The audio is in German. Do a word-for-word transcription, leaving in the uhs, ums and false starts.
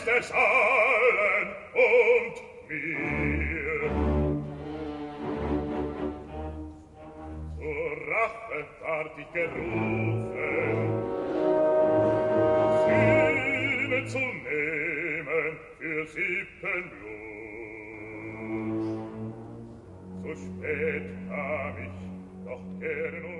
ist es allen und mir. Zur Rache ward ich gerufen, Sühne zu nehmen für Sippenblut. So spät kam ich, doch gern